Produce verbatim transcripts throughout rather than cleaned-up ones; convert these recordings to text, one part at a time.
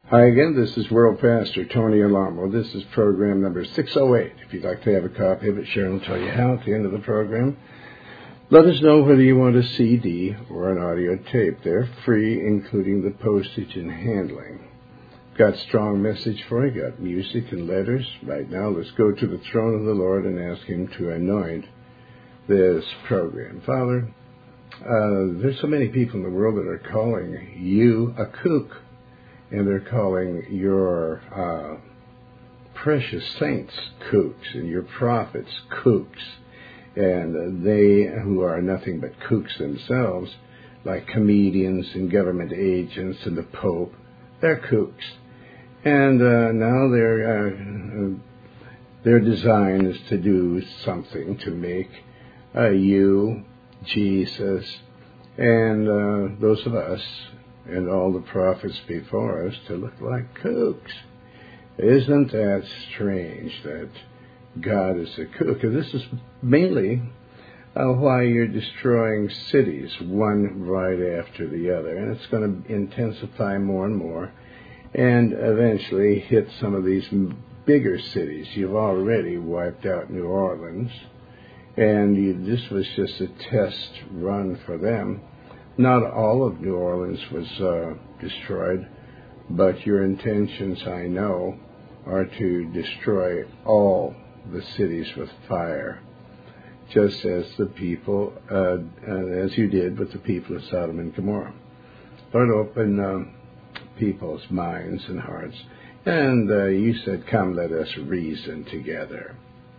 Hi again, this is World Pastor Tony Alamo. This is program number six oh eight. If you'd like to have a copy of it, Sharon will tell you how at the end of the program. Let us know whether you want a C D or an audio tape. They're free, including the postage and handling. Got a strong message for you, got music and letters. Right now, let's go to the throne of the Lord and ask Him to anoint this program. Father, uh, there's so many people in the world that are calling you a kook. And they're calling your uh, precious saints kooks and your prophets kooks. And they, who are nothing but kooks themselves, like comedians and government agents and the Pope, they're kooks. And uh, now their, uh, their design is to do something to make uh, you, Jesus, and uh, those of us, and all the prophets before us to look like kooks. Isn't that strange that God is a kook? And this is mainly uh, why you're destroying cities one right after the other. And it's going to intensify more and more and eventually hit some of these bigger cities. You've already wiped out New Orleans, and you, this was just a test run for them. Not all of New Orleans was uh, destroyed, but your intentions, I know, are to destroy all the cities with fire, just as the people, uh, uh, as you did with the people of Sodom and Gomorrah. Lord, open uh, people's minds and hearts. And uh, you said, come, let us reason together.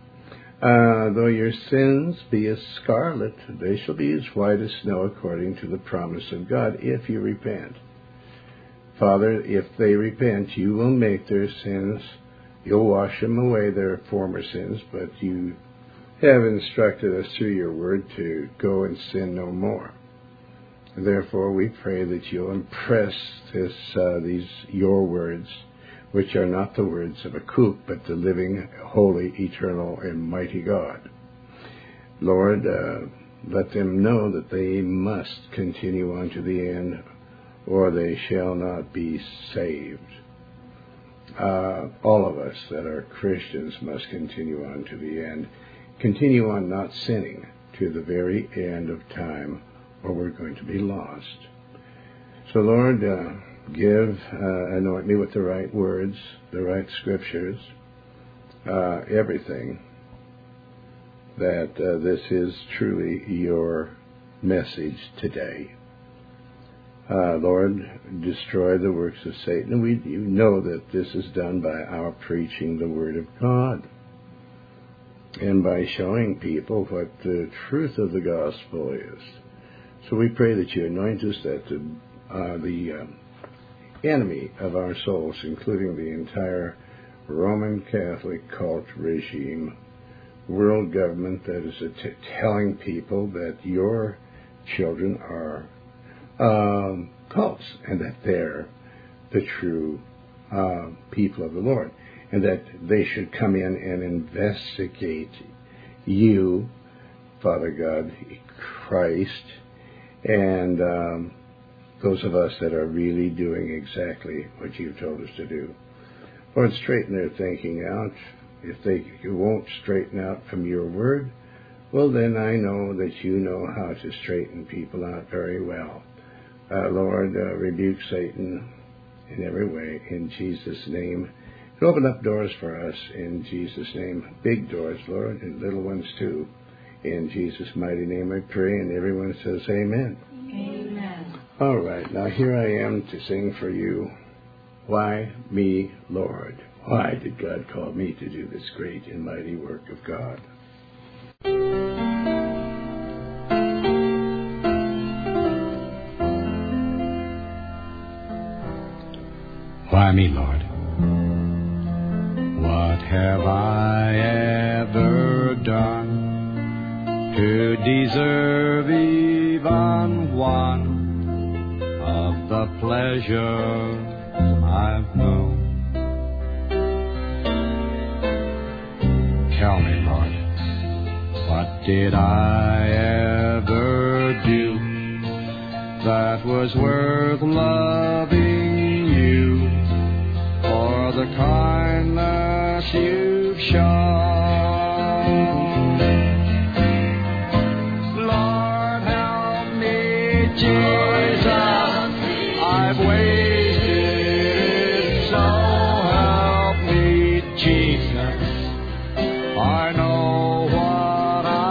Uh, though your sins be as scarlet, they shall be as white as snow, according to the promise of God, if you repent. Father, if they repent, you will make their sins, you'll wash them away, their former sins, but you have instructed us through your word to go and sin no more. Therefore, we pray that you'll impress this, uh, these your words, which are not the words of a kook, but the living, holy, eternal, and mighty God. Lord, uh, let them know that they must continue on to the end, or they shall not be saved. Uh, all of us that are Christians must continue on to the end. Continue on not sinning to the very end of time, or we're going to be lost. So, Lord, uh, Give, uh, anoint me with the right words, the right scriptures, uh, everything, that uh, this is truly your message today. Uh, Lord, destroy the works of Satan. And we you know that this is done by our preaching the Word of God and by showing people what the truth of the gospel is. So we pray that you anoint us, that the, uh, the uh, enemy of our souls, including the entire Roman Catholic cult regime, world government that is t- telling people that your children are um, cults and that they're the true uh, people of the Lord, and that they should come in and investigate you, Father God, Christ, and um, those of us that are really doing exactly what you've told us to do. Lord, straighten their thinking out. If they won't straighten out from your word, well, then I know that you know how to straighten people out very well. Uh, Lord, uh, rebuke Satan in every way in Jesus' name. And open up doors for us in Jesus' name. Big doors, Lord, and little ones too. In Jesus' mighty name I pray, and everyone says amen. Amen. All right, now here I am to sing for you, Why Me, Lord? Why did God call me to do this great and mighty work of God? Why me, Lord? What have I ever done to deserve even one of the pleasures I've known? Tell me, Lord, what did I ever do that was worth loving you Lord, help me, Jesus. I've wasted, so help me, Jesus. I know what I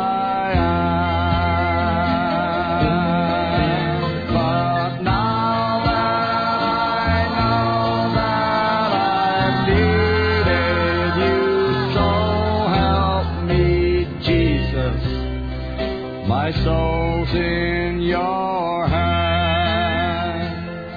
am, but now that I know that I've needed you, so help me, Jesus. My soul's in your hand.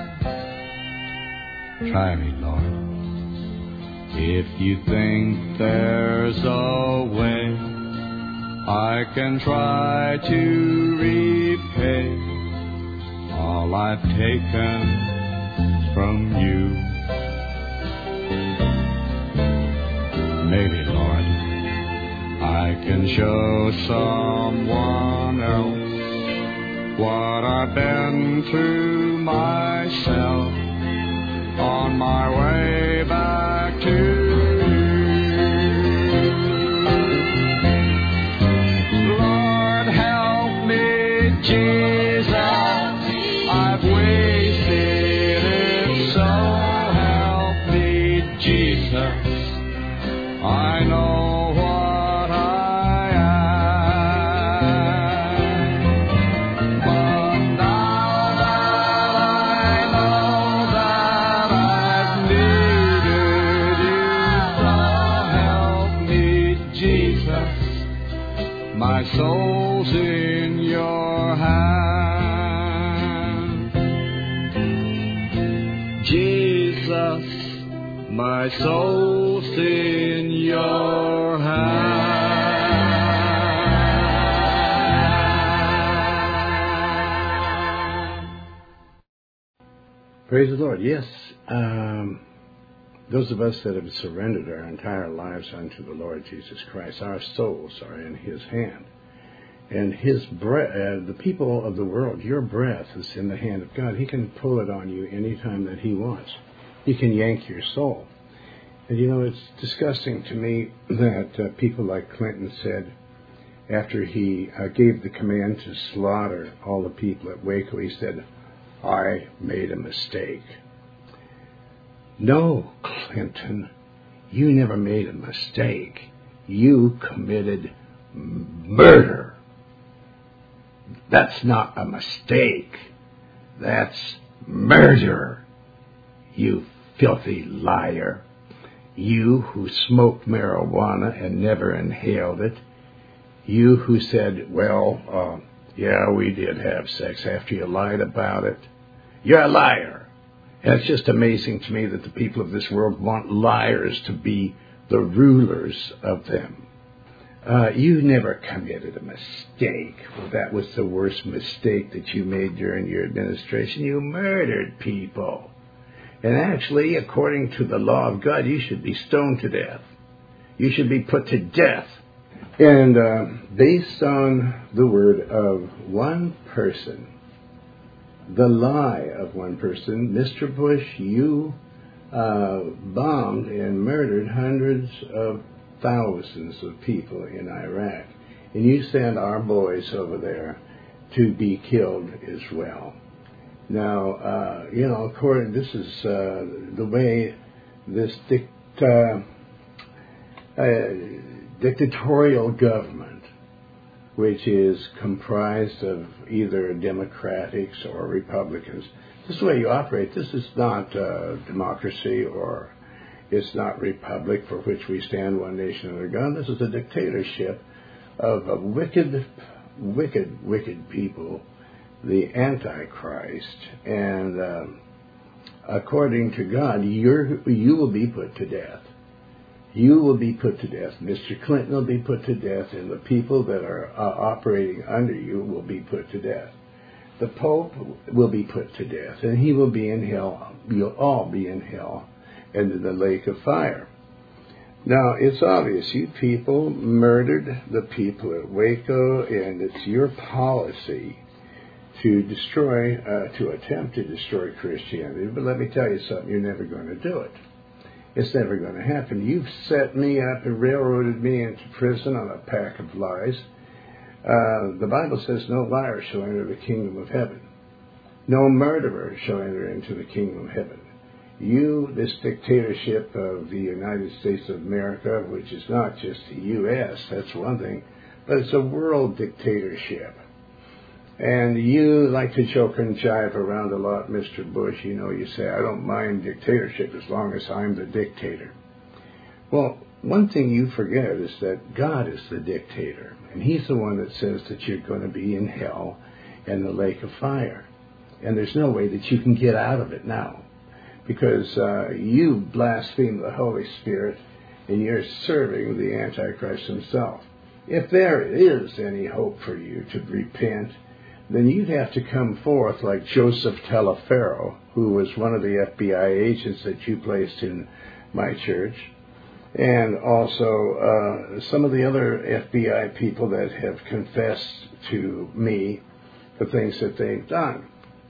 Try me, Lord. If you think there's a way, I can try to repay all I've taken from you. Maybe, Lord, I can show someone else what I've been through myself on my way back to you. Lord, help me, Jesus. I've wasted it, so help me, Jesus. I know what I am, but now that I know that I've needed you, so help me, Jesus. My soul's in your hand. Jesus, my soul's in your hand. Praise the Lord. Yes, um, those of us that have surrendered our entire lives unto the Lord Jesus Christ, our souls are in His hand. And His breath, uh, the people of the world, your breath is in the hand of God. He can pull it on you anytime that He wants. He can yank your soul. And you know, it's disgusting to me that uh, people like Clinton said, after he uh, gave the command to slaughter all the people at Waco, he said, I made a mistake. No, Clinton, you never made a mistake. You committed murder. That's not a mistake. That's murder. You filthy liar. You who smoked marijuana and never inhaled it. You who said, well, uh, yeah, we did have sex after you lied about it. You're a liar. And it's just amazing to me that the people of this world want liars to be the rulers of them. Uh, you never committed a mistake. Well, that was the worst mistake that you made during your administration. You murdered people. And actually, according to the law of God, you should be stoned to death. You should be put to death. And uh, based on the word of one person, the lie of one person, Mister Bush, you uh, bombed and murdered hundreds of thousands of people in Iraq. And you sent our boys over there to be killed as well. Now, uh, you know, according, this is uh, the way this dict, uh, uh, dictatorial government, which is comprised of either Democrats or Republicans, this is the way you operate. This is not uh, democracy, or it's not republic for which we stand one nation under God. This is a dictatorship of a wicked, wicked, wicked people, the Antichrist, and um, according to God, you're, you will be put to death. You will be put to death. Mister Clinton will be put to death, and the people that are uh, operating under you will be put to death. The Pope will be put to death, and he will be in hell. You'll all be in hell and in the lake of fire. Now, it's obvious you people murdered the people at Waco, and it's your policy to destroy, uh, to attempt to destroy Christianity. But let me tell you something, you're never going to do it. It's never going to happen. You've set me up and railroaded me into prison on a pack of lies. Uh, the Bible says no liar shall enter the kingdom of heaven. No murderer shall enter into the kingdom of heaven. You, this dictatorship of the United States of America, which is not just the U S, that's one thing, but it's a world dictatorship. And you like to joke and jive around a lot, Mister Bush. You know, you say, I don't mind dictatorship as long as I'm the dictator. Well, one thing you forget is that God is the dictator. And he's the one that says that you're going to be in hell and the lake of fire. And there's no way that you can get out of it now. Because uh, you blaspheme the Holy Spirit and you're serving the Antichrist himself. If there is any hope for you to repent, then you'd have to come forth like Joseph Talaferro, who was one of the F B I agents that you placed in my church, and also uh, some of the other F B I people that have confessed to me the things that they've done.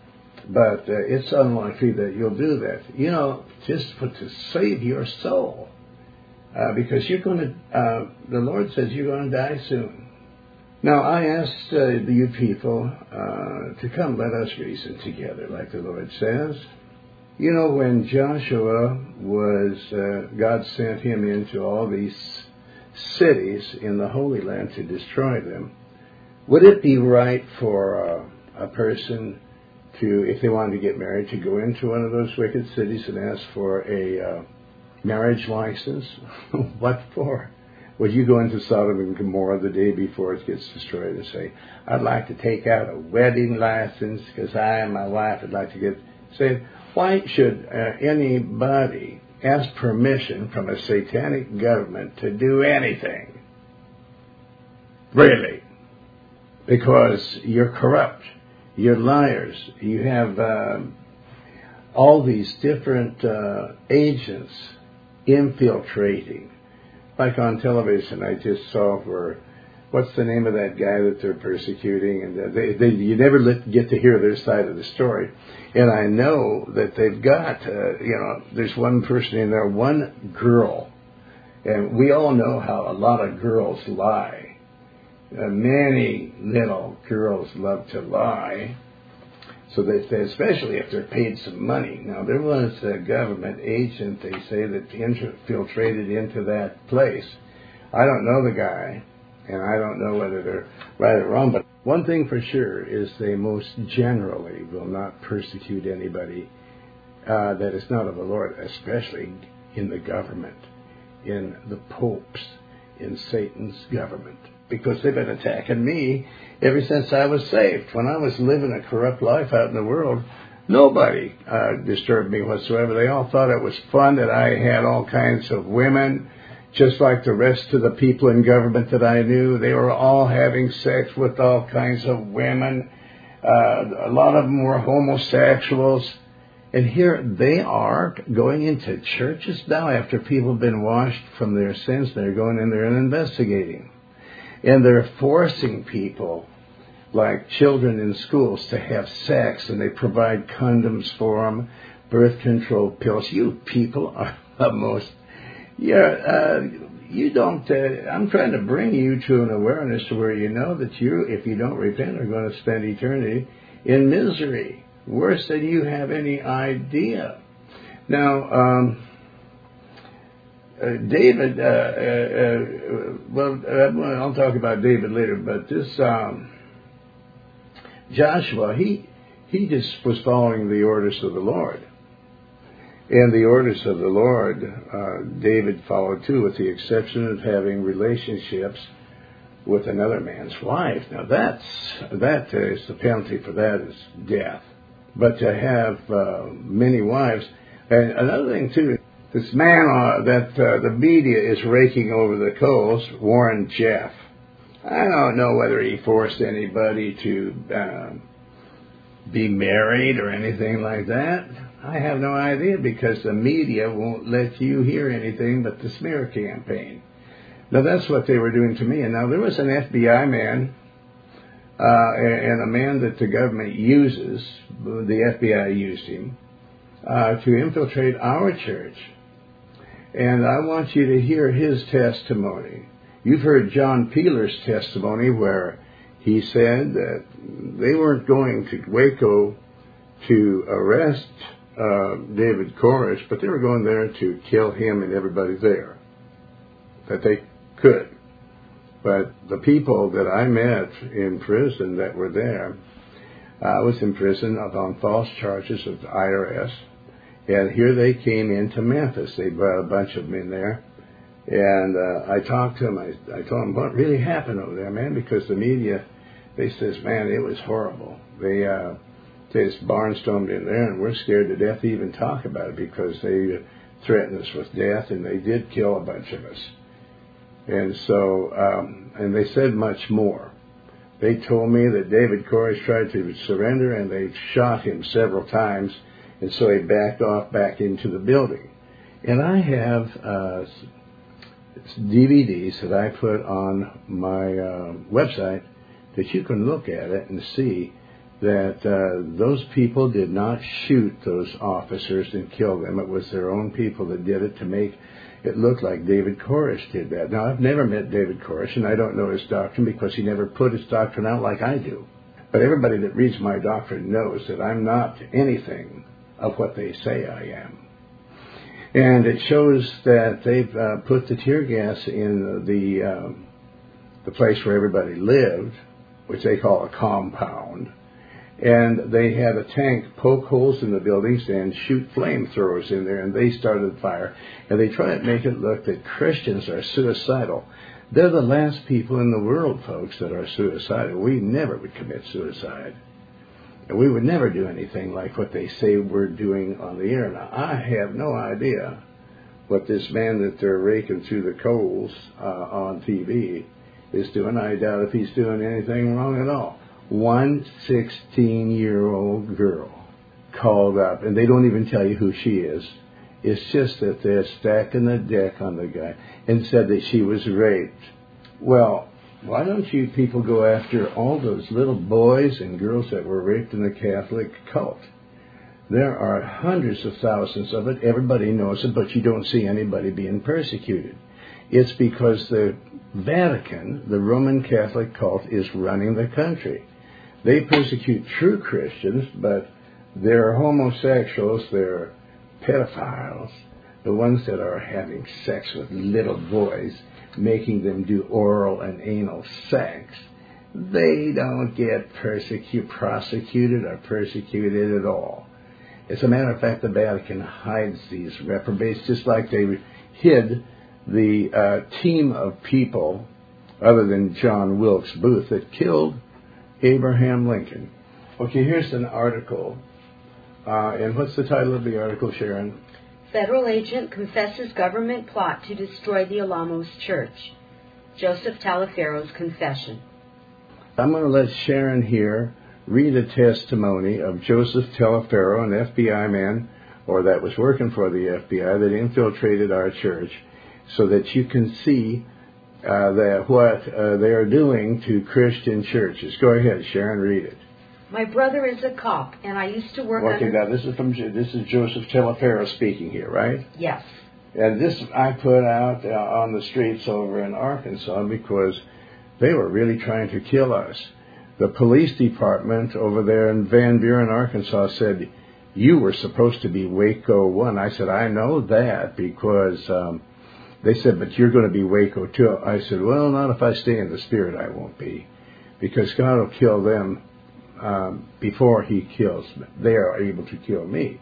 But uh, it's unlikely that you'll do that. You know, just for, to save your soul. Uh, because you're going to, uh, the Lord says you're going to die soon. Now, I asked uh, you people uh, to come, let us reason together, like the Lord says. You know, when Joshua was, uh, God sent him into all these cities in the Holy Land to destroy them, would it be right for uh, a person to, if they wanted to get married, to go into one of those wicked cities and ask for a uh, marriage license? What for? Would you go into Sodom and Gomorrah the day before it gets destroyed and say, I'd like to take out a wedding license because I and my wife would like to get saved? Why should uh, anybody ask permission from a satanic government to do anything? Really? Because you're corrupt. You're liars. You have uh, all these different uh, agents infiltrating. Like on television, I just saw where, what's the name of that guy that they're persecuting? And uh, they, they, you never let, get to hear their side of the story. And I know that they've got, uh, you know, there's one person in there, one girl. And we all know how a lot of girls lie. Uh, many little girls love to lie. So that they, especially if they're paid some money. Now, there was a government agent, they say, that infiltrated into that place. I don't know the guy, and I don't know whether they're right or wrong, but one thing for sure is they most generally will not persecute anybody uh, that is not of the Lord, especially in the government, in the popes, in Satan's government. Because they've been attacking me ever since I was saved. When I was living a corrupt life out in the world, nobody uh, disturbed me whatsoever. They all thought it was fun that I had all kinds of women, just like the rest of the people in government that I knew. They were all having sex with all kinds of women. Uh, a lot of them were homosexuals. And here they are going into churches now after people have been washed from their sins. They're going in there and investigating. And they're forcing people, like children in schools, to have sex, and they provide condoms for them, birth control pills. You people are the most, yeah, uh, you don't, uh, I'm trying to bring you to an awareness to where you know that you, if you don't repent, are going to spend eternity in misery, worse than you have any idea. Now, um... Uh, David, uh, uh, uh, well, uh, I'll talk about David later, but this um, Joshua, he he just was following the orders of the Lord. And the orders of the Lord, uh, David followed too, with the exception of having relationships with another man's wife. Now that's, that is, the penalty for that is death. But to have uh, many wives, and another thing too, this man uh, that uh, the media is raking over the coals, Warren Jeff. I don't know whether he forced anybody to uh, be married or anything like that. I have no idea because the media won't let you hear anything but the smear campaign. Now that's what they were doing to me. And now there was an F B I man uh, and a man that the government uses, the F B I used him, uh, to infiltrate our church. And I want you to hear his testimony. You've heard John Peeler's testimony where he said that they weren't going to Waco to arrest uh, David Koresh, but they were going there to kill him and everybody there. That they could. But the people that I met in prison that were there, I was in prison on false charges of the I R S. And here they came into Memphis. They brought a bunch of them in there. And uh, I talked to them. I, I told them what really happened over there, man, because the media, they says, man, it was horrible. They, uh, they just barnstormed in there, and we're scared to death to even talk about it because they threatened us with death, and they did kill a bunch of us. And so, um, and they said much more. They told me that David Koresh tried to surrender, and they shot him several times, and so he backed off back into the building. And I have uh, D V Ds that I put on my uh, website that you can look at it and see that uh, those people did not shoot those officers and kill them. It was their own people that did it to make it looked like David Koresh did that. Now, I've never met David Koresh, and I don't know his doctrine because he never put his doctrine out like I do. But everybody that reads my doctrine knows that I'm not anything of what they say I am. And it shows that they've uh, put the tear gas in the, um, the place where everybody lived, which they call a compound. And they had a tank poke holes in the buildings and shoot flamethrowers in there, and they started the fire. And they try to make it look that Christians are suicidal. They're the last people in the world, folks, that are suicidal. We never would commit suicide. And we would never do anything like what they say we're doing on the air. Now, I have no idea what this man that they're raking through the coals uh, on T V is doing. I doubt if he's doing anything wrong at all. One sixteen-year-old girl called up, and they don't even tell you who she is. It's just that they're stacking the deck on the guy and said that she was raped. Well, why don't you people go after all those little boys and girls that were raped in the Catholic cult? There are hundreds of thousands of it. Everybody knows it, but you don't see anybody being persecuted. It's because the Vatican, the Roman Catholic cult, is running the country. They persecute true Christians, but they're homosexuals, they're pedophiles, the ones that are having sex with little boys, making them do oral and anal sex. They don't get persecuted, prosecuted or persecuted at all. As a matter of fact, the Vatican hides these reprobates just like they hid the uh, team of people, other than John Wilkes Booth, that killed Abraham Lincoln. Okay, here's an article. Uh, and what's the title of the article, Sharon? Federal agent confesses government plot to destroy the Alamos Church. Joseph Talafero's confession. I'm going to let Sharon here read a testimony of Joseph Talafero, an F B I man, or that was working for the F B I, that infiltrated our church, so that you can see uh, that what uh, they are doing to Christian churches. Go ahead, Sharon, read it. My brother is a cop, and I used to work okay, under... now this is from this is Joseph Talafero speaking here, right? Yes. And this I put out uh, on the streets over in Arkansas because they were really trying to kill us. The police department over there in Van Buren, Arkansas, said, you were supposed to be Waco one. I said, I know that because um, they said, but you're going to be Waco two. I said, well, not if I stay in the Spirit, I won't be. Because God will kill them um, before he kills me. They are able to kill me.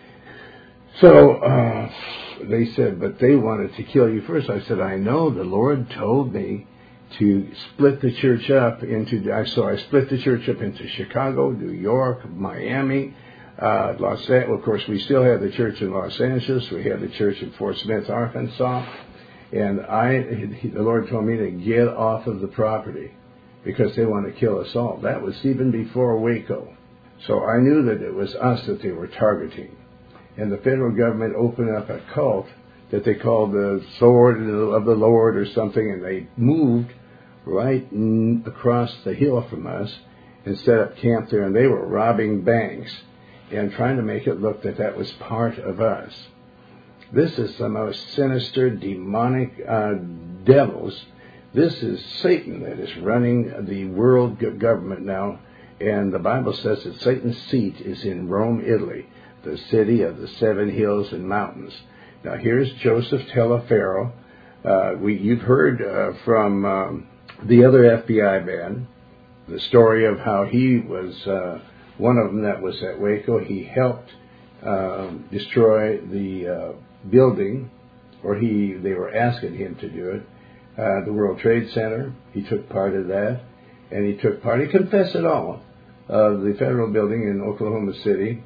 So uh, they said, but they wanted to kill you first. I said, I know. The Lord told me to split the church up into, so I split the church up into Chicago, New York, Miami, uh, Los Angeles. Of course, we still have the church in Los Angeles. We have the church in Fort Smith, Arkansas. And I, the Lord told me to get off of the property because they want to kill us all. That was even before Waco. So I knew that it was us that they were targeting. And the federal government opened up a cult that they called the Sword of the Lord or something, and they moved right across the hill from us and set up camp there, and they were robbing banks and trying to make it look that that was part of us. This is the most sinister, demonic uh, devils. This is Satan that is running the world government now. And the Bible says that Satan's seat is in Rome, Italy, the city of the seven hills and mountains. Now, here's Joseph Taliaferro. Uh, we, you've heard uh, from um, the other F B I man the story of how he was uh, one of them that was at Waco. He helped uh, destroy the uh, building, or he they were asking him to do it, uh, the World Trade Center. He took part of that, and he took part, he confessed it all, of the federal building in Oklahoma City.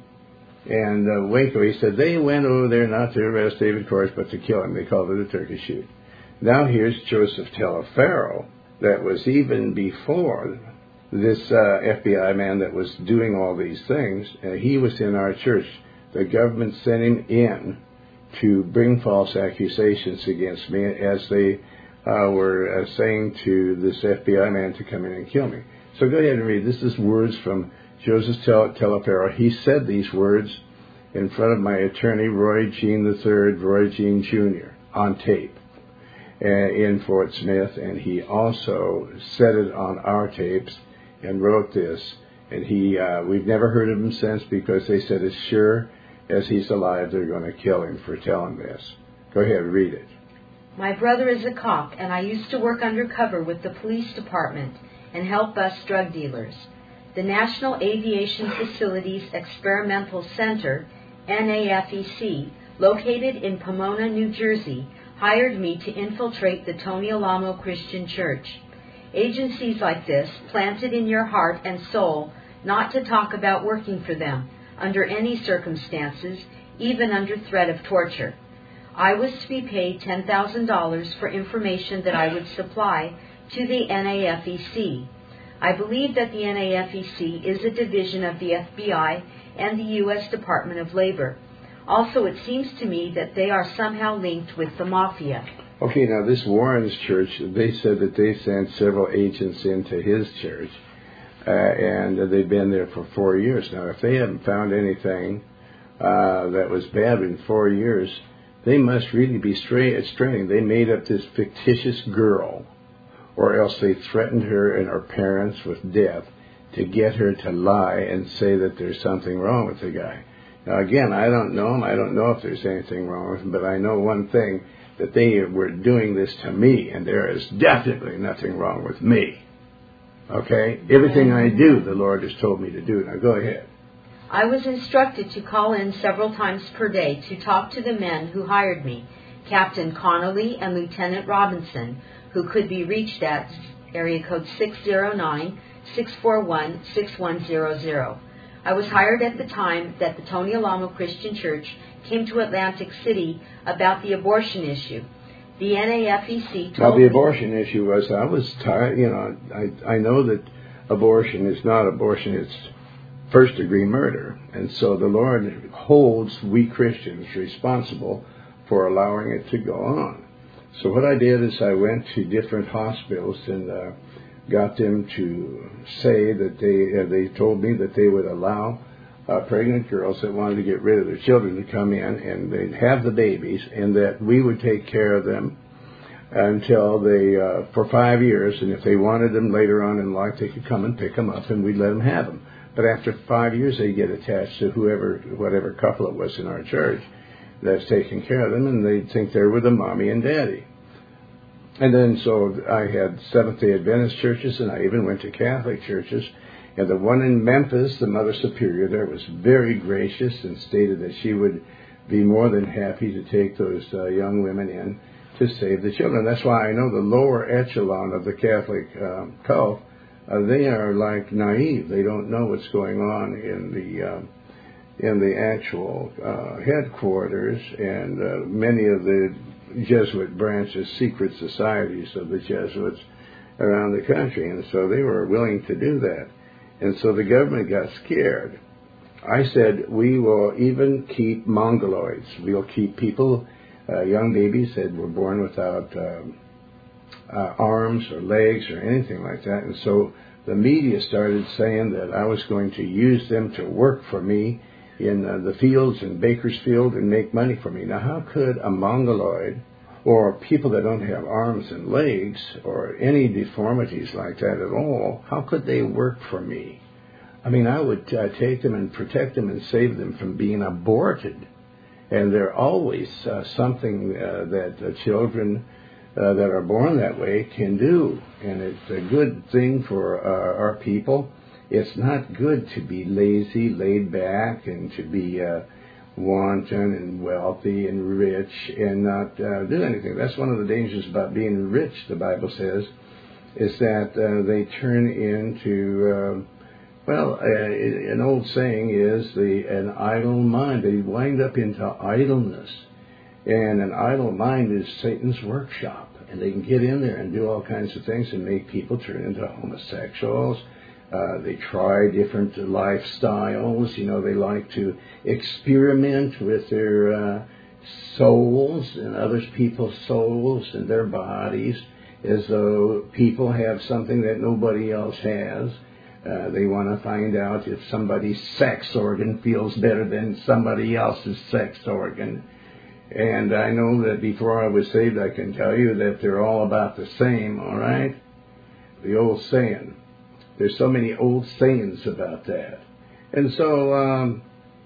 And uh, Waco, he said, they went over there not to arrest David Koresh, but to kill him. They called it a turkey shoot. Now here's Joseph Taliaferro, that was even before this uh, F B I man that was doing all these things. Uh, he was in our church. The government sent him in to bring false accusations against me as they uh, were uh, saying to this F B I man to come in and kill me. So go ahead and read. This is words from Joseph Taliaferro. He said these words in front of my attorney, Roy Jean the third, Roy Jean Junior, on tape uh, in Fort Smith. And he also said it on our tapes and wrote this. And he, uh, we've never heard of him since, because they said as sure as he's alive, they're going to kill him for telling this. Go ahead, read it. My brother is a cop, and I used to work undercover with the police department and help bust drug dealers. The National Aviation Facilities Experimental Center, N A F E C, located in Pomona, New Jersey, hired me to infiltrate the Tony Alamo Christian Church. Agencies like this, planted in your heart and soul not to talk about working for them under any circumstances, even under threat of torture. I was to be paid ten thousand dollars for information that I would supply to the N A F E C. I believe that the N A F E C is a division of the F B I and the U S Department of Labor. Also, it seems to me that they are somehow linked with the mafia. Okay, now this Warren's church, they said that they sent several agents into his church, uh, and they've been there for four years. Now, if they haven't found anything uh, that was bad in four years, they must really be straying. They made up this fictitious girl, or else they threatened her and her parents with death to get her to lie and say that there's something wrong with the guy. Now, again, I don't know him. I don't know if there's anything wrong with him, but I know one thing, that they were doing this to me, and there is definitely nothing wrong with me. Okay? Everything I do, the Lord has told me to do. Now, go ahead. I was instructed to call in several times per day to talk to the men who hired me, Captain Connolly and Lieutenant Robinson, who could be reached at area code six zero nine, six four one, six one zero zero. I was hired at the time that the Tony Alamo Christian Church came to Atlantic City about the abortion issue. The N A F E C told Now, the me... abortion issue was, I was tired, you know, I, I know that abortion is not abortion, it's first-degree murder. And so the Lord holds we Christians responsible for allowing it to go on. So what I did is I went to different hospitals and uh, got them to say that they uh, they told me that they would allow uh, pregnant girls that wanted to get rid of their children to come in, and they'd have the babies, and that we would take care of them until they, uh, for five years, and if they wanted them later on in life, they could come and pick them up, and we'd let them have them. But after five years, they get attached to whoever, whatever couple it was in our church that's taking care of them, and they'd think they're with the mommy and daddy. And then so I had Seventh-day Adventist churches, and I even went to Catholic churches. And the one in Memphis, the Mother Superior there, was very gracious and stated that she would be more than happy to take those uh, young women in to save the children. That's why I know the lower echelon of the Catholic um, cult, uh, they are like naive. They don't know what's going on in the um, in the actual uh, headquarters, and uh, many of the Jesuit branches, secret societies of the Jesuits around the country, and so they were willing to do that. And so the government got scared. I said, we will even keep mongoloids. We'll keep people, uh, young babies that were born without um, uh, arms or legs or anything like that. And so the media started saying that I was going to use them to work for me, in uh, the fields in Bakersfield and make money for me. Now, how could a mongoloid or people that don't have arms and legs or any deformities like that at all, how could they work for me? I mean, I would uh, take them and protect them and save them from being aborted. And they're always uh, something uh, that uh, children uh, that are born that way can do. And it's a good thing for uh, our people. It's not good to be lazy, laid back, and to be uh, wanton and wealthy and rich and not uh, do anything. That's one of the dangers about being rich, the Bible says, is that uh, they turn into, uh, well, uh, an old saying is the an idle mind. They wind up into idleness. And an idle mind is Satan's workshop. And they can get in there and do all kinds of things and make people turn into homosexuals. Uh, they try different lifestyles. You know, they like to experiment with their uh, souls and other people's souls and their bodies as though people have something that nobody else has. Uh, they want to find out if somebody's sex organ feels better than somebody else's sex organ. And I know that before I was saved, I can tell you that they're all about the same, all right? The old saying. There's so many old sayings about that. And so um,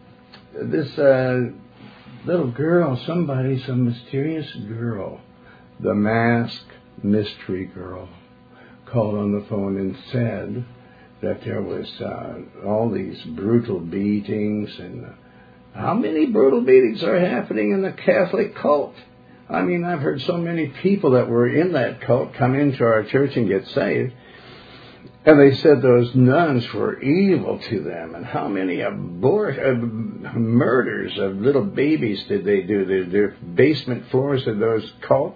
this uh, little girl, somebody, some mysterious girl, the masked mystery girl, called on the phone and said that there was uh, all these brutal beatings. And uh, how many brutal beatings are happening in the Catholic cult? I mean, I've heard so many people that were in that cult come into our church and get saved. And they said those nuns were evil to them. And how many abor- uh, murders of little babies did they do? Their, their basement floors of those cult,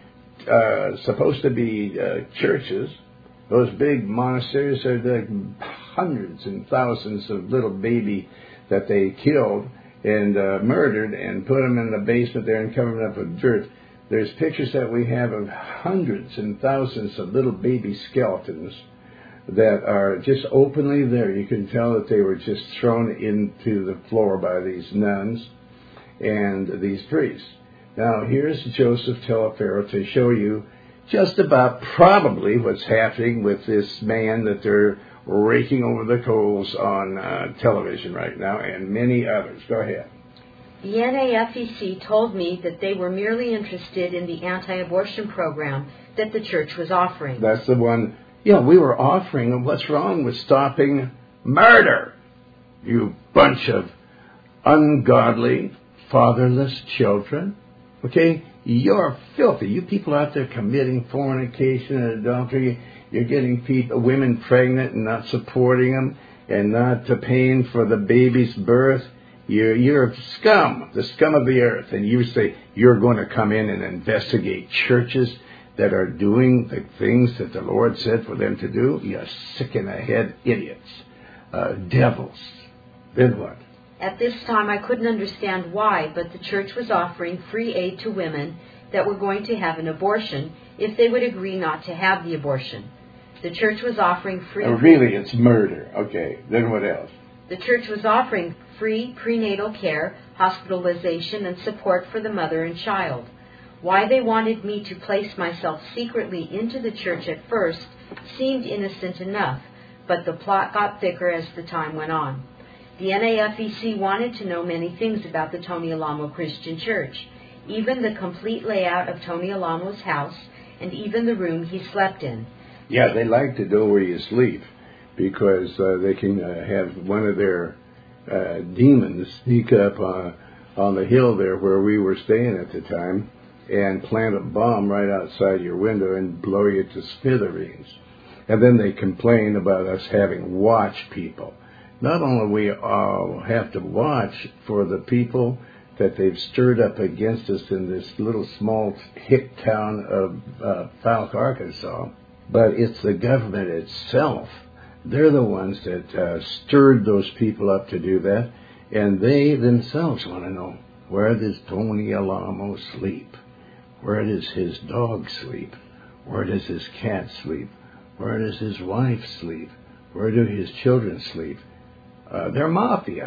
uh, supposed to be uh, churches, those big monasteries, are the hundreds and thousands of little baby that they killed and uh, murdered and put them in the basement there and covered them up with dirt. There's pictures that we have of hundreds and thousands of little baby skeletons that are just openly there. You can tell that they were just thrown into the floor by these nuns and these priests. Now, here's Joseph Telephero to show you just about probably what's happening with this man that they're raking over the coals on uh, television right now, and many others. Go ahead. The N A F E C told me that they were merely interested in the anti-abortion program that the church was offering. That's the one. Yeah, we were offering. What's wrong with stopping murder? You bunch of ungodly, fatherless children. Okay? You're filthy. You people out there committing fornication and adultery. You're getting people, women pregnant and not supporting them and not paying for the baby's birth. You're, you're scum, the scum of the earth. And you say you're going to come in and investigate churches that are doing the things that the Lord said for them to do? You're sick in the head idiots, uh, devils. Then what? At this time, I couldn't understand why, but the church was offering free aid to women that were going to have an abortion if they would agree not to have the abortion. The church was offering free... Oh, really, it's murder. Okay, then what else? The church was offering free prenatal care, hospitalization, and support for the mother and child. Why they wanted me to place myself secretly into the church at first seemed innocent enough, but the plot got thicker as the time went on. The N A F E C wanted to know many things about the Tony Alamo Christian Church, even the complete layout of Tony Alamo's house, and even the room he slept in. Yeah, they like to know where you sleep, because uh, they can uh, have one of their uh, demons sneak up uh, on the hill there where we were staying at the time, and plant a bomb right outside your window and blow you to smithereens. And then they complain about us having watch people. Not only we all have to watch for the people that they've stirred up against us in this little small hick town of uh, Falk, Arkansas, but it's the government itself. They're the ones that uh, stirred those people up to do that, and they themselves want to know, where does Tony Alamo sleep? Where does his dog sleep? Where does his cat sleep? Where does his wife sleep? Where do his children sleep? Uh, they're mafia.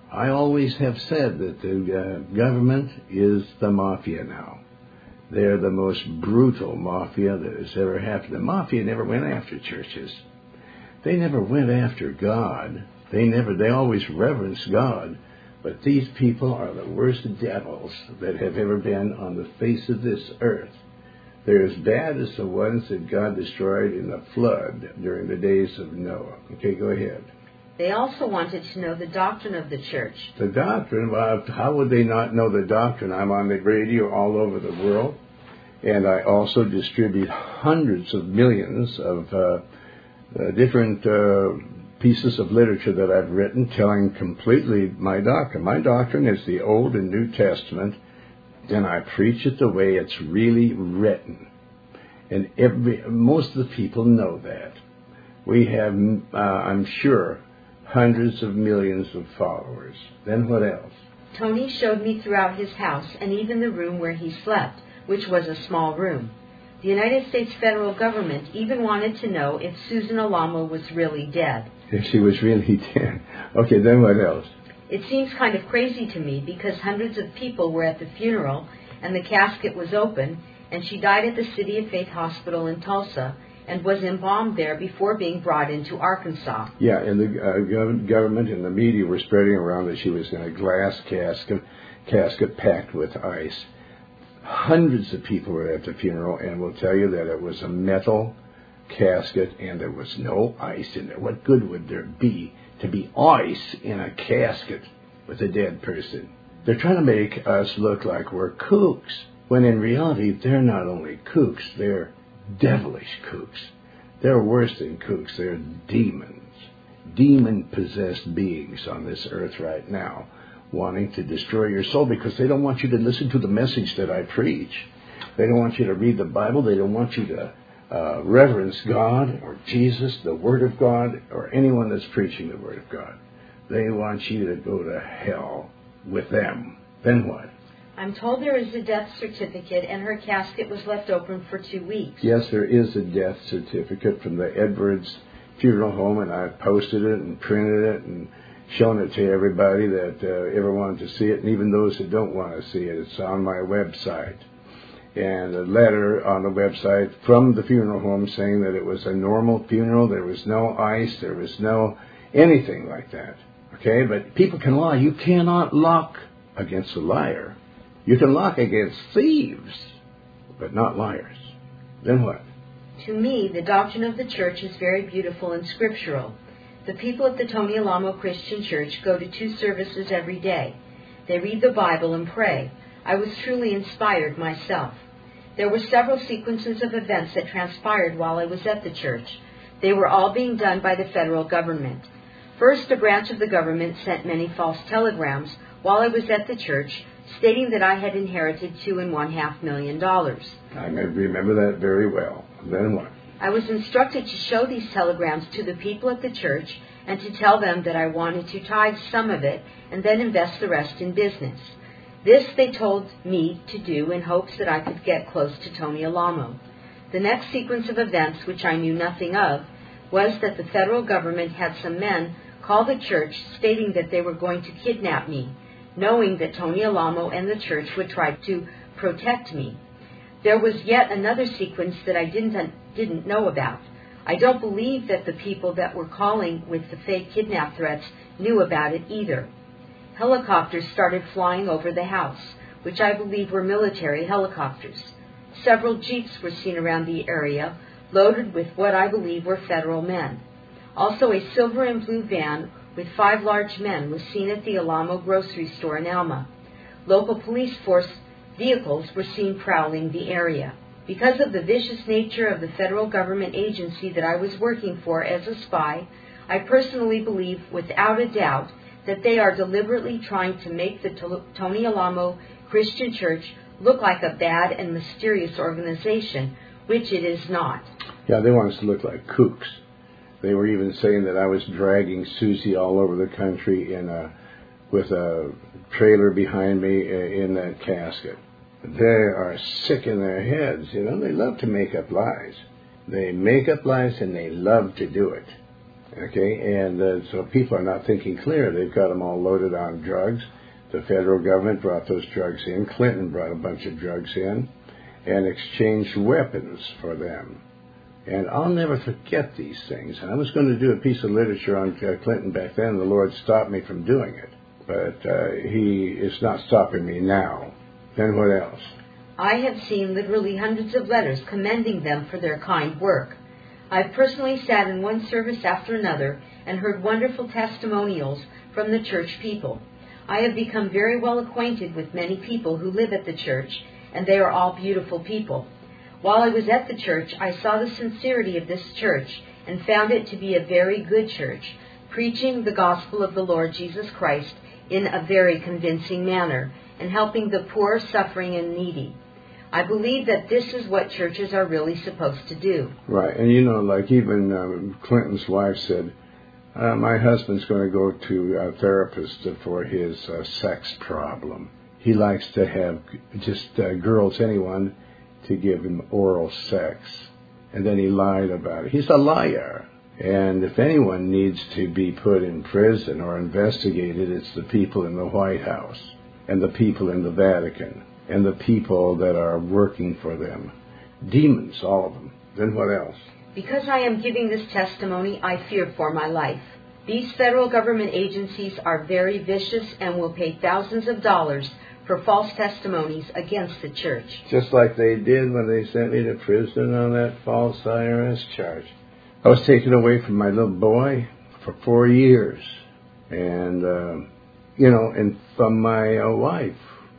I always have said that the uh, government is the mafia now. They're the most brutal mafia that has ever happened. The mafia never went after churches. They never went after God. They never, they always reverenced God. But these people are the worst devils that have ever been on the face of this earth. They're as bad as the ones that God destroyed in the flood during the days of Noah. Okay, go ahead. They also wanted to know the doctrine of the church. The doctrine? Well, how would they not know the doctrine? I'm on the radio all over the world, and I also distribute hundreds of millions of uh, uh, different uh, pieces of literature that I've written telling completely my doctrine. My doctrine is the Old and New Testament, and I preach it the way it's really written. And every most of the people know that. We have, uh, I'm sure, hundreds of millions of followers. Then what else? Tony showed me throughout his house and even the room where he slept, which was a small room. The United States federal government even wanted to know if Susan Alamo was really dead. If she was really dead. Okay, then what else? It seems kind of crazy to me because hundreds of people were at the funeral and the casket was open, and she died at the City of Faith Hospital in Tulsa and was embalmed there before being brought into Arkansas. Yeah, and the uh, government and the media were spreading around that she was in a glass casket, casket packed with ice. Hundreds of people were at the funeral and will tell you that it was a metal casket and there was no ice in there. What good would there be to be ice in a casket with a dead person? They're trying to make us look like we're kooks, when in reality they're not only kooks, they're devilish kooks. They're worse than kooks. They're demons, demon-possessed beings on this earth right now, wanting to destroy your soul because they don't want you to listen to the message that I preach. They don't want you to read the Bible. They don't want you to uh, reverence God or Jesus, the Word of God, or anyone that's preaching the Word of God. They want you to go to hell with them. Then what? I'm told there is a death certificate and her casket was left open for two weeks. Yes, there is a death certificate from the Edwards Funeral Home, and I've posted it and printed it and shown it to everybody that uh, ever wanted to see it, and even those that don't want to see it. It's on my website. And a letter on the website from the funeral home saying that it was a normal funeral. There was no ice. There was no anything like that. Okay? But people can lie. You cannot lock against a liar. You can lock against thieves, but not liars. Then what? To me, the doctrine of the church is very beautiful and scriptural. The people at the Tony Alamo Christian Church go to two services every day. They read the Bible and pray. I was truly inspired myself. There were several sequences of events that transpired while I was at the church. They were all being done by the federal government. First, a branch of the government sent many false telegrams while I was at the church, stating that I had inherited two and one half million dollars. I remember that very well. Then what? I was instructed to show these telegrams to the people at the church and to tell them that I wanted to tithe some of it and then invest the rest in business. This they told me to do in hopes that I could get close to Tony Alamo. The next sequence of events, which I knew nothing of, was that the federal government had some men call the church stating that they were going to kidnap me, knowing that Tony Alamo and the church would try to protect me. There was yet another sequence that I didn't didn't know about. I don't believe that the people that were calling with the fake kidnap threats knew about it either. Helicopters started flying over the house, which I believe were military helicopters. Several jeeps were seen around the area, loaded with what I believe were federal men. Also, a silver and blue van with five large men was seen at the Alamo grocery store in Alma. Local police force vehicles were seen prowling the area. Because of the vicious nature of the federal government agency that I was working for as a spy, I personally believe without a doubt that they are deliberately trying to make the Tony Alamo Christian Church look like a bad and mysterious organization, which it is not. Yeah, they want us to look like kooks. They were even saying that I was dragging Susie all over the country in a, with a trailer behind me in that casket. They are sick in their heads, you know. They love to make up lies. They make up lies and they love to do it. Okay, and uh, so people are not thinking clear. They've got them all loaded on drugs. The federal government brought those drugs in. Clinton brought a bunch of drugs in and exchanged weapons for them. And I'll never forget these things. And I was going to do a piece of literature on uh, Clinton back then. The Lord stopped me from doing it. But uh, he is not stopping me now. Then what else? I have seen literally hundreds of letters commending them for their kind work. I've personally sat in one service after another and heard wonderful testimonials from the church people. I have become very well acquainted with many people who live at the church, and they are all beautiful people. While I was at the church, I saw the sincerity of this church and found it to be a very good church, preaching the gospel of the Lord Jesus Christ in a very convincing manner and helping the poor, suffering, and needy. I believe that this is what churches are really supposed to do. Right, and you know, like even um, Clinton's wife said, uh, my husband's going to go to a therapist for his uh, sex problem. He likes to have just uh, girls, anyone, to give him oral sex. And then he lied about it. He's a liar. And if anyone needs to be put in prison or investigated, it's the people in the White House and the people in the Vatican and the people that are working for them. Demons, all of them. Then what else? Because I am giving this testimony, I fear for my life. These federal government agencies are very vicious and will pay thousands of dollars for false testimonies against the church. Just like they did when they sent me to prison on that false I R S charge. I was taken away from my little boy for four years. And, uh, you know, and from my uh, wife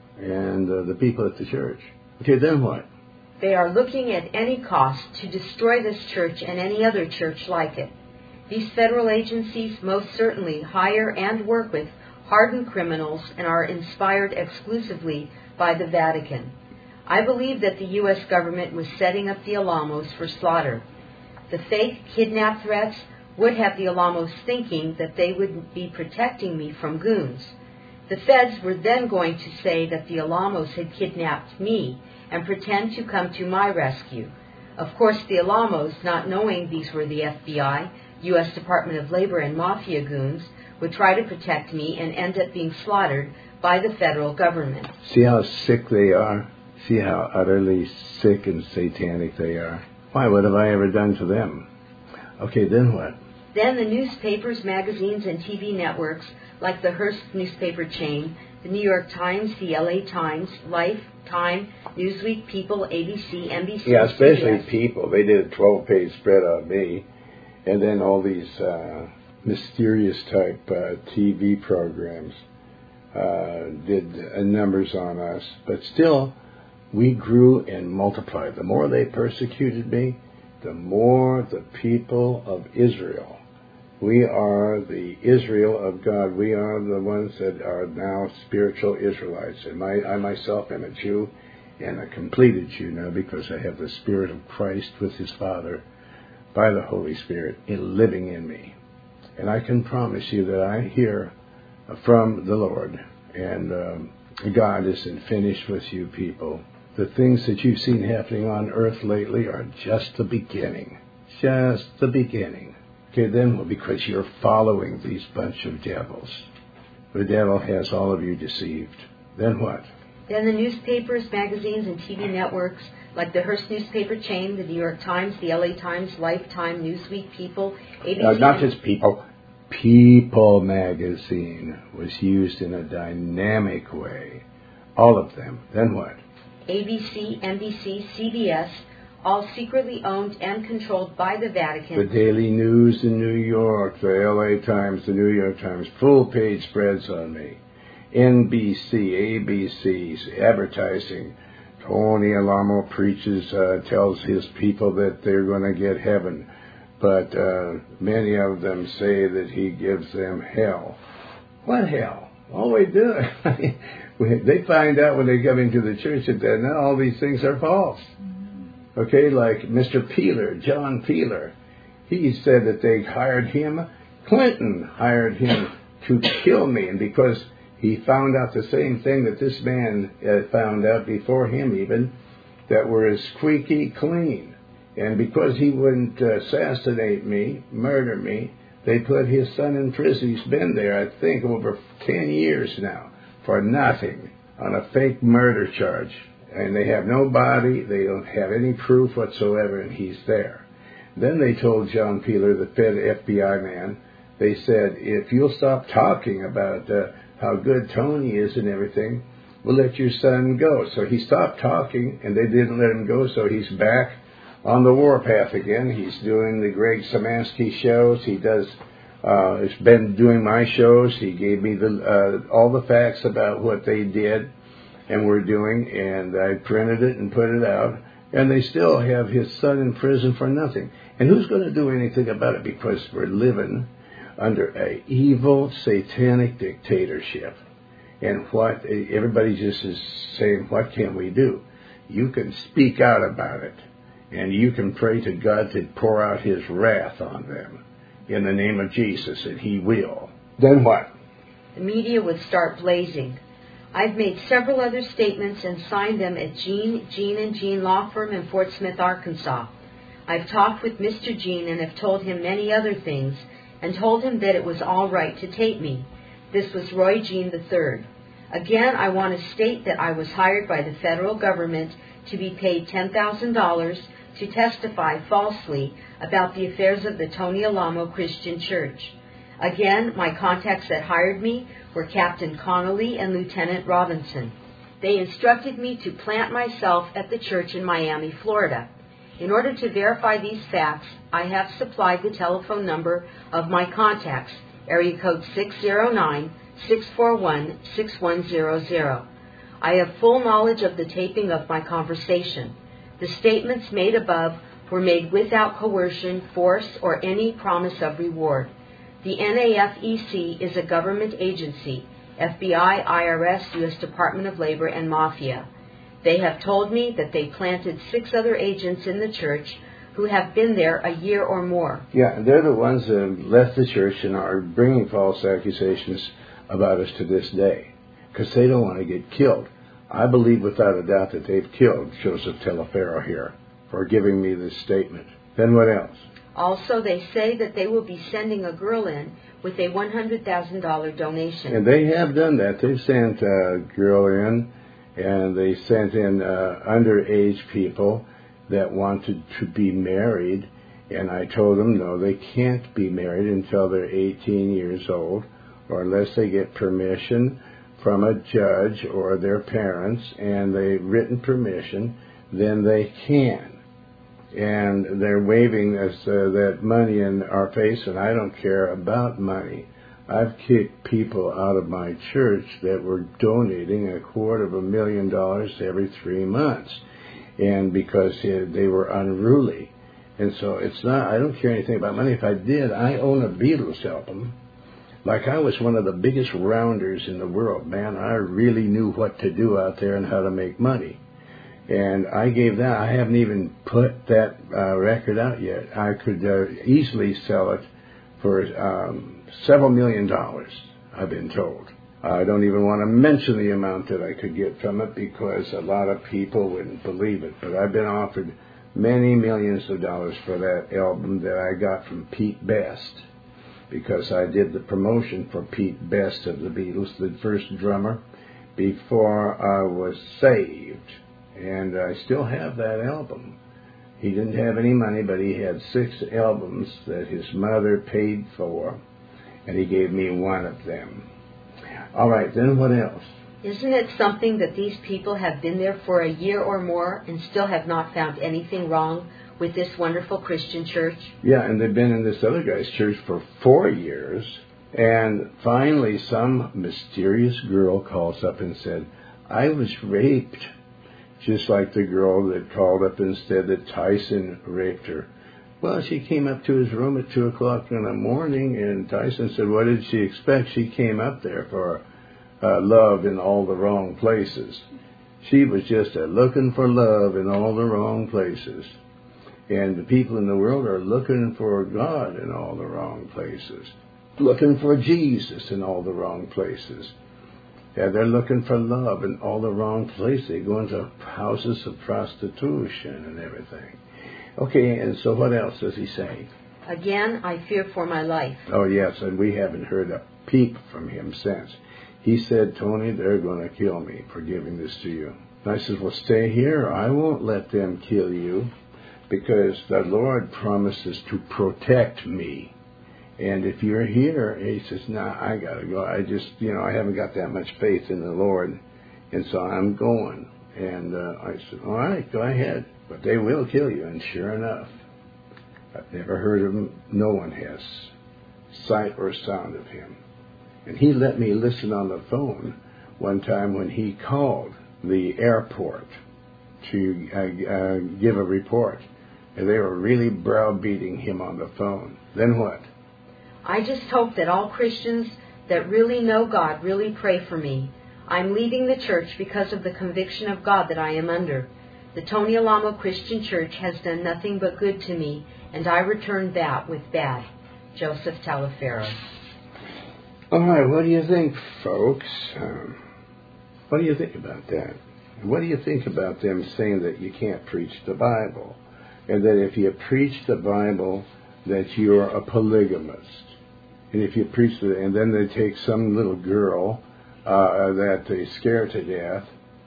and uh, the people at the church. Okay, then what? They are looking at any cost to destroy this church and any other church like it. These federal agencies most certainly hire and work with hardened criminals and are inspired exclusively by the Vatican. I believe that the U S government was setting up the Alamos for slaughter. The fake kidnap threats would have the Alamos thinking that they would be protecting me from goons. The feds were then going to say that the Alamos had kidnapped me and pretend to come to my rescue. Of course, the Alamos, not knowing these were the F B I, U S Department of Labor, and Mafia goons, would try to protect me and end up being slaughtered by the federal government. See how sick they are? See how utterly sick and satanic they are? Why, what have I ever done to them? Okay, then what? Then the newspapers, magazines, and T V networks like the Hearst newspaper chain, the New York Times, the L A Times, Life, Time, Newsweek, People, A B C, N B C. Yeah, especially C B S. People. They did a twelve-page spread on me. And then all these uh, mysterious type uh, T V programs uh, did uh, numbers on us. But still, we grew and multiplied. The more they persecuted me, the more the people of Israel. We are the Israel of God. We are the ones that are now spiritual Israelites. And my, I myself am a Jew and a completed Jew now because I have the Spirit of Christ with His Father by the Holy Spirit living in me. And I can promise you that I hear from the Lord. And um, God isn't finished with you people. The things that you've seen happening on earth lately are just the beginning. Just the beginning. Okay, then what? Because you're following these bunch of devils. The devil has all of you deceived. Then what? Then the newspapers, magazines, and T V networks like the Hearst newspaper chain, the New York Times, the L A Times, Lifetime, Newsweek, People, A B C. Uh, not just People. People magazine was used in a dynamic way. All of them. Then what? A B C, N B C, C B S, all secretly owned and controlled by the Vatican. The Daily News in New York, the L A Times, the New York Times, full-page spreads on me. N B C, A B C's, advertising. Tony Alamo preaches, uh, tells his people that they're going to get heaven. But uh, many of them say that he gives them hell. What hell? All we do, they find out when they come into the church that now all these things are false. Okay, like Mister Peeler, John Peeler. He said that they hired him. Clinton hired him to kill me. And because he found out the same thing that this man uh, found out before him even, that we're squeaky clean. And because he wouldn't uh, assassinate me, murder me, They put his son in prison. He's been there, I think, over ten years now for nothing on a fake murder charge. And they have no body. They don't have any proof whatsoever, and he's there. Then they told John Peeler, the Fed F B I man, they said, if you'll stop talking about uh, how good Tony is and everything, we'll let your son go. So he stopped talking, and they didn't let him go, so he's back on the warpath again. He's doing the Greg Samansky shows. He does, uh, has been doing my shows. He gave me the uh, all the facts about what they did and were doing, and I printed it and put it out. And they still have his son in prison for nothing. And who's going to do anything about it? Because we're living under an evil, satanic dictatorship. And what everybody just is saying, what can we do? You can speak out about it. And you can pray to God to pour out his wrath on them in the name of Jesus, and he will. Then what? The media would start blazing. I've made several other statements and signed them at Gene, Gene and Gene Law Firm in Fort Smith, Arkansas. I've talked with Mister Gene and have told him many other things and told him that it was all right to tape me. This was Roy Gene the third. Again, I want to state that I was hired by the federal government to be paid ten thousand dollars to testify falsely about the affairs of the Tony Alamo Christian Church. Again, my contacts that hired me were Captain Connolly and Lieutenant Robinson. They instructed me to plant myself at the church in Miami, Florida. In order to verify these facts, I have supplied the telephone number of my contacts, area code six zero nine, six four one, six one zero zero. I have full knowledge of the taping of my conversation. The statements made above were made without coercion, force, or any promise of reward. The N A F E C is a government agency, F B I, I R S, U S Department of Labor, and Mafia. They have told me that they planted six other agents in the church who have been there a year or more. Yeah, they're the ones that left the church and are bringing false accusations about us to this day because they don't want to get killed. I believe without a doubt that they've killed Joseph Telefero here for giving me this statement. Then what else? Also, they say that they will be sending a girl in with a one hundred thousand dollars donation. And they have done that. They've sent a girl in, and they sent in uh, underage people that wanted to be married. And I told them, no, they can't be married until they're eighteen years old, or unless they get permission from a judge or their parents, and they've written permission, then they can. And they're waving us uh, that money in our face, and I don't care about money. I've kicked people out of my church that were donating a quarter of a million dollars every three months, and because uh, they were unruly. And so it's not, I don't care anything about money. If I did, I own a Beatles album. Like I was one of the biggest rounders in the world, man. I really knew what to do out there and how to make money. And I gave that. I haven't even put that uh, record out yet. I could uh, easily sell it for um, several million dollars, I've been told. I don't even want to mention the amount that I could get from it because a lot of people wouldn't believe it. But I've been offered many millions of dollars for that album that I got from Pete Best, because I did the promotion for Pete Best of the Beatles, the first drummer, before I was saved. And I still have that album. He didn't have any money, but he had six albums that his mother paid for, and he gave me one of them. All right, then what else? Isn't it something that these people have been there for a year or more and still have not found anything wrong with this wonderful Christian church? Yeah, and they've been in this other guy's church for four years, and finally some mysterious girl calls up and said, I was raped. Just like the girl that called up and said that Tyson raped her. Well, she came up to his room at two o'clock in the morning, and Tyson said, what did she expect? She came up there for uh, love in all the wrong places. She was just uh, looking for love in all the wrong places. And the people in the world are looking for God in all the wrong places. Looking for Jesus in all the wrong places. Yeah, they're looking for love in all the wrong places. They go into houses of prostitution and everything. Okay, and so what else does he say? Again, I fear for my life. Oh, yes, and we haven't heard a peep from him since. He said, Tony, they're going to kill me for giving this to you. And I said, well, stay here. I won't let them kill you because the Lord promises to protect me. And if you're here, he says, nah, I got to go. I just, you know, I haven't got that much faith in the Lord, and so I'm going. And uh, I said, all right, go ahead. But they will kill you. And sure enough, I've never heard of him. No one has sight or sound of him. And he let me listen on the phone one time when he called the airport to uh, uh, give a report. And they were really browbeating him on the phone. Then what? I just hope that all Christians that really know God really pray for me. I'm leaving the church because of the conviction of God that I am under. The Tony Alamo Christian Church has done nothing but good to me, and I returned that with bad. Joseph Talaferro. All right, what do you think, folks? Um, what do you think about that? What do you think about them saying that you can't preach the Bible? And that if you preach the Bible, that you're a polygamist? And if you preach it, and then they take some little girl uh, that they scare to death,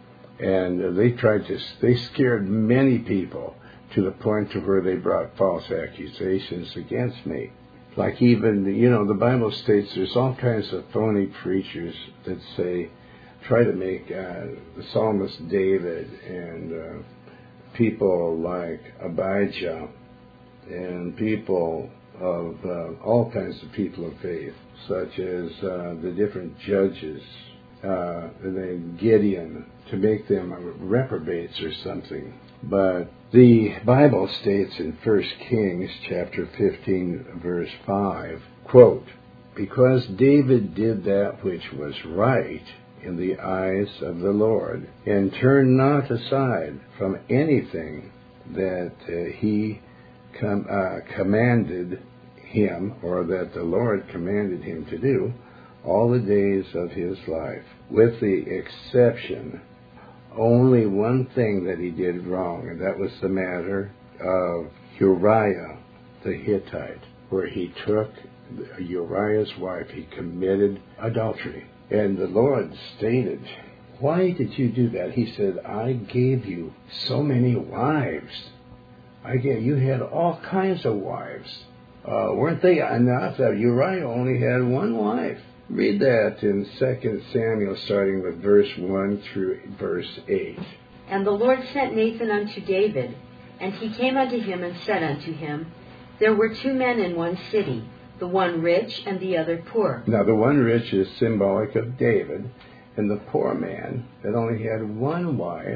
and they tried to, they scared many people to the point to where they brought false accusations against me. Like even, you know, the Bible states there's all kinds of phony preachers that say, try to make uh, the psalmist David and uh, people like Abijah and people of uh, all kinds of people of faith, such as uh, the different judges, uh, and then Gideon, to make them reprobates or something. But the Bible states in First Kings chapter fifteen, verse five, quote, because David did that which was right in the eyes of the Lord, and turned not aside from anything that uh, he com- uh, commanded him, or that the Lord commanded him to do, all the days of his life, with the exception only one thing that he did wrong, and that was the matter of Uriah the Hittite, where he took Uriah's wife. He committed adultery. And the Lord stated, why did you do that? He said, I gave you so many wives. I gave, you had all kinds of wives. Uh, weren't they enough? That Uriah only had one wife. Read that in Second Samuel, starting with verse one through verse eight. And the Lord sent Nathan unto David, and he came unto him and said unto him, there were two men in one city, the one rich and the other poor. Now the one rich is symbolic of David, and the poor man that only had one wife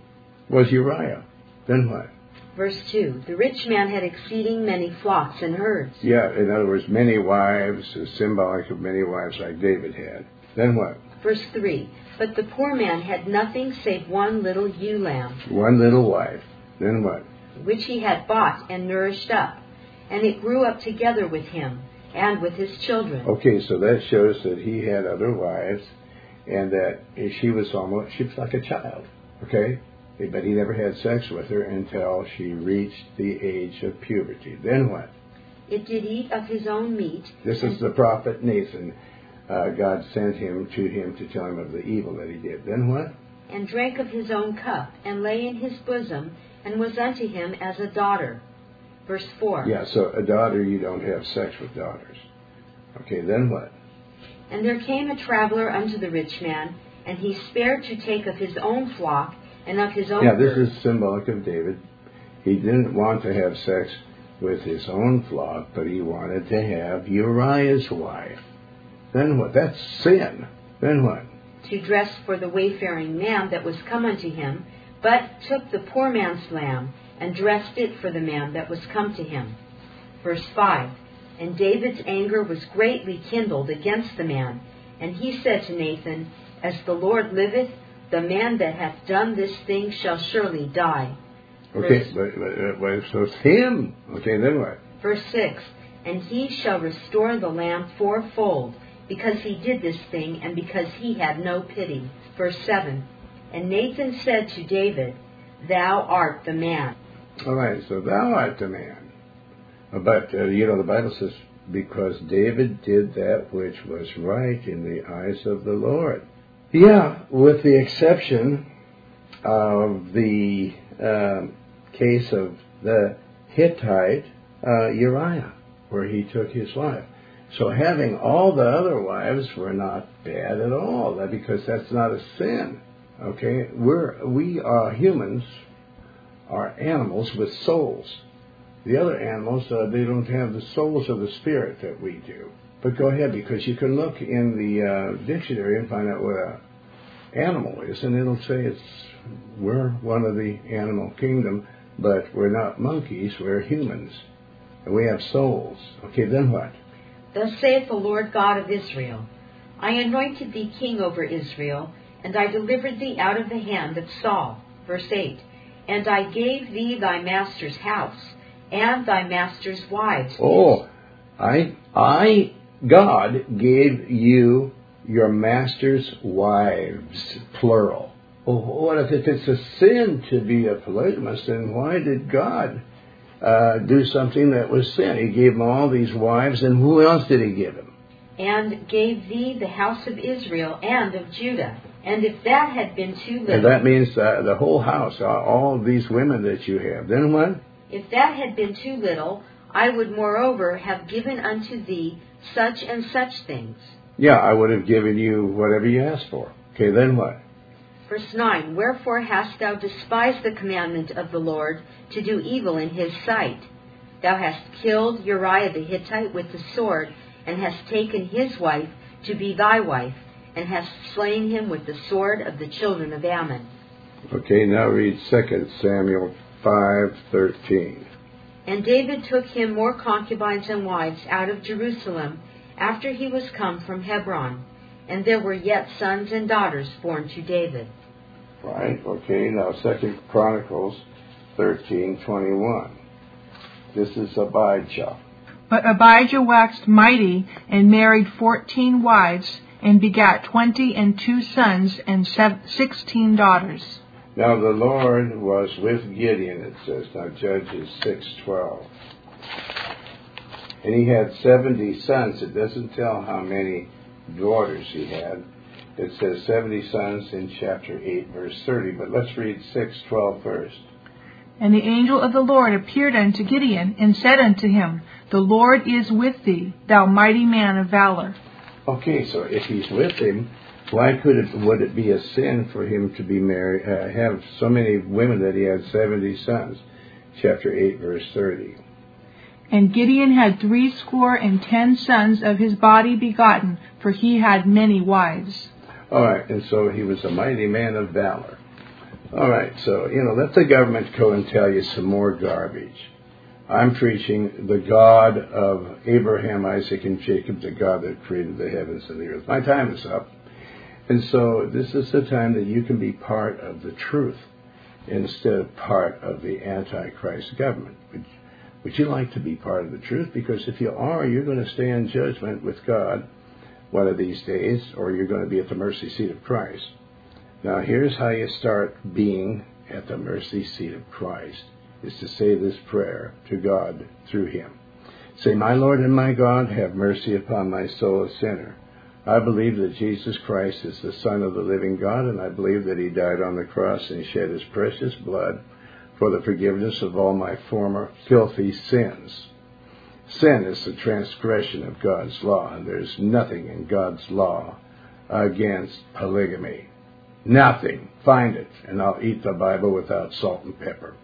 was Uriah. Then what? Verse two, the rich man had exceeding many flocks and herds. Yeah, in other words, many wives, is symbolic of many wives like David had. Then what? Verse three, but the poor man had nothing save one little ewe lamb. One little wife. Then what? Which he had bought and nourished up, and it grew up together with him and with his children. Okay, so that shows that he had other wives, and that she was almost, she was like a child, okay? But he never had sex with her until she reached the age of puberty. Then what? It did eat of his own meat. This is the prophet Nathan. Uh, God sent him to him to tell him of the evil that he did. Then what? And drank of his own cup, and lay in his bosom, and was unto him as a daughter. Verse four. Yeah, so a daughter, you don't have sex with daughters. Okay, then what? And there came a traveler unto the rich man, and he spared to take of his own flock, and of his own Yeah, this herd. is symbolic of David. He didn't want to have sex with his own flock, but he wanted to have Uriah's wife. Then what? That's sin. Then what? To dress for the wayfaring man that was come unto him, but took the poor man's lamb, and dressed it for the man that was come to him. Verse five, and David's anger was greatly kindled against the man, and he said to Nathan, as the Lord liveth, the man that hath done this thing shall surely die. Okay, but, but, but so it's him. Okay, then what? Verse six, and he shall restore the lamb fourfold, because he did this thing, and because he had no pity. Verse seven, and Nathan said to David, thou art the man. All right, so thou art the man. But, uh, you know, the Bible says, because David did that which was right in the eyes of the Lord. Yeah, with the exception of the uh, case of the Hittite uh, Uriah, where he took his wife. So having all the other wives were not bad at all, because that's not a sin. Okay, we're we are humans, are animals with souls. The other animals, uh, they don't have the souls of the spirit that we do. But go ahead, because you can look in the uh, dictionary and find out what a animal is, and it'll say it's we're one of the animal kingdom, but we're not monkeys, we're humans, and we have souls. Okay, then what? Thus saith the Lord God of Israel, I anointed thee king over Israel, and I delivered thee out of the hand of Saul. Verse eight. And I gave thee thy master's house, and thy master's wives. Oh, I, I, God gave you your master's wives, plural. Oh, what if it's a sin to be a polygamist, then why did God uh, do something that was sin? He gave him all these wives, and who else did he give him? And gave thee the house of Israel and of Judah. And if that had been too little... And that means uh, the whole house, uh, all these women that you have. Then what? If that had been too little, I would moreover have given unto thee such and such things. Yeah, I would have given you whatever you asked for. Okay, then what? Verse nine, Wherefore hast thou despised the commandment of the Lord to do evil in his sight? Thou hast killed Uriah the Hittite with the sword, and hast taken his wife to be thy wife, and hast slain him with the sword of the children of Ammon. Okay, now read Second Samuel five thirteen. And David took him more concubines and wives out of Jerusalem, after he was come from Hebron, and there were yet sons and daughters born to David. Right, okay, now Second Chronicles thirteen twenty-one. This is Abijah. But Abijah waxed mighty, and married fourteen wives, and begat twenty and two sons, and sixteen daughters. Now the Lord was with Gideon, it says, now Judges six twelve. And he had seventy sons. It doesn't tell how many daughters he had. It says seventy sons in chapter eight, verse thirty. But let's read six twelve first. And the angel of the Lord appeared unto Gideon, and said unto him, The Lord is with thee, thou mighty man of valor. Okay, so if he's with him, why could it, would it be a sin for him to be married, uh, have so many women that he had seventy sons? Chapter eight, verse thirty. And Gideon had threescore and ten sons of his body begotten, for he had many wives. All right, and so he was a mighty man of valor. All right, so, you know, let the government go and tell you some more garbage. I'm preaching the God of Abraham, Isaac, and Jacob, the God that created the heavens and the earth. My time is up. And so this is the time that you can be part of the truth instead of part of the Antichrist government. Would, would you like to be part of the truth? Because if you are, you're going to stay in judgment with God one of these days, or you're going to be at the mercy seat of Christ. Now, here's how you start being at the mercy seat of Christ, is to say this prayer to God through him. Say, My Lord and my God, have mercy upon my soul, a sinner. I believe that Jesus Christ is the Son of the living God, and I believe that he died on the cross and shed his precious blood for the forgiveness of all my former filthy sins. Sin is the transgression of God's law, and there's nothing in God's law against polygamy. Nothing. Find it, and I'll eat the Bible without salt and pepper.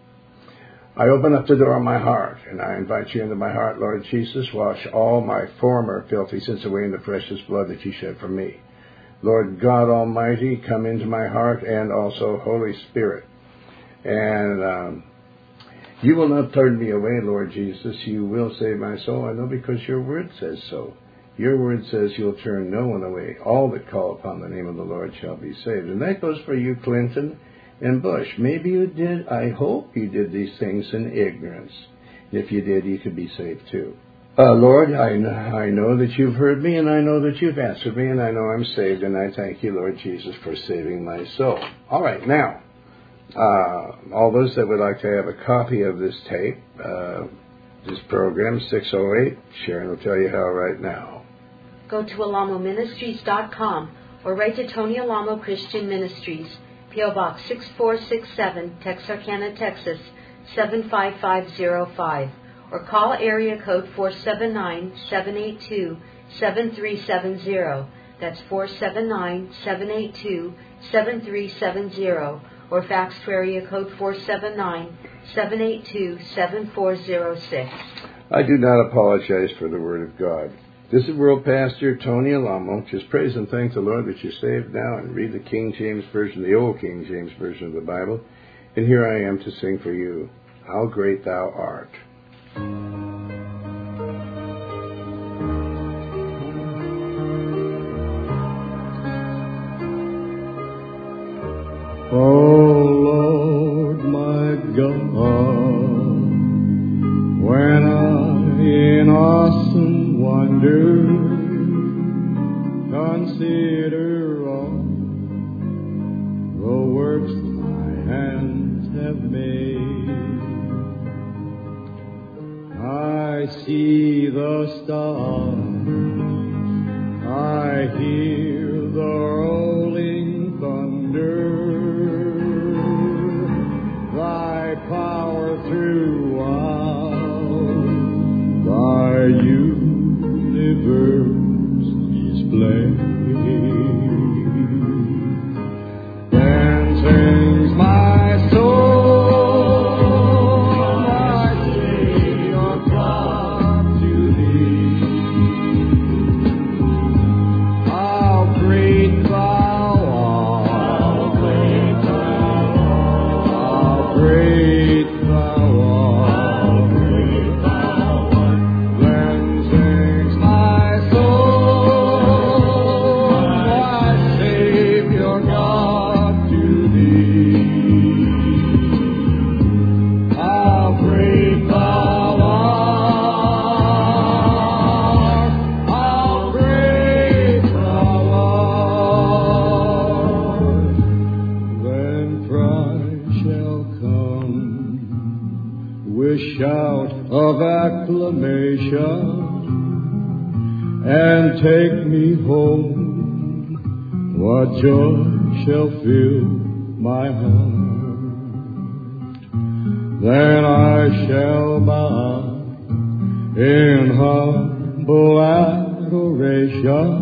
I open up the door of my heart, and I invite you into my heart, Lord Jesus. Wash all my former filthy sins away in the precious blood that you shed for me. Lord God Almighty, come into my heart, and also Holy Spirit. And um, you will not turn me away, Lord Jesus. You will save my soul. I know, because your word says so. Your word says you'll turn no one away. All that call upon the name of the Lord shall be saved. And that goes for you, Clinton and Bush. Maybe you did, I hope you did these things in ignorance. If you did, you could be saved too. Uh, Lord, I, I know that you've heard me, and I know that you've answered me, and I know I'm saved, and I thank you, Lord Jesus, for saving my soul. All right, now, uh, all those that would like to have a copy of this tape, uh, This program, six oh eight. Sharon will tell you how right now. Go to alamo ministries dot com or write to Tony Alamo Christian Ministries, P O Box six four six seven, Texarkana, Texas, seven five five zero five, or call area code four seven nine, seven eight two, seven three seven zero. That's four seven nine, seven eight two, seven three seven zero, or fax to area code four seven nine, seven eight two, seven four zero six. I do not apologize for the Word of God. This is World Pastor Tony Alamo. Just praise and thank the Lord that you're saved now, and read the King James Version, the old King James Version of the Bible. And here I am to sing for you, How Great Thou Art. Oh Lord my God, when I in awesome wonder consider all the works thy hands have made, I see the stars, I hear the rolling thunder, thy power throughout thy universe display. Then sings my soul, my Savior God to thee. How great thou art, how great thou art. Then sings my soul, my Savior God to thee. How great thou art, how great thou art. When Christ shall come with shout of acclamation and take me home, what joy shall fill my heart. Then I shall bow in humble adoration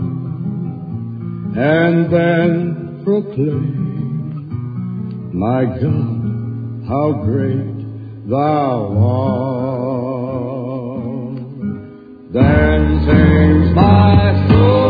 and then proclaim, my God, how great thou art. Then sings my soul,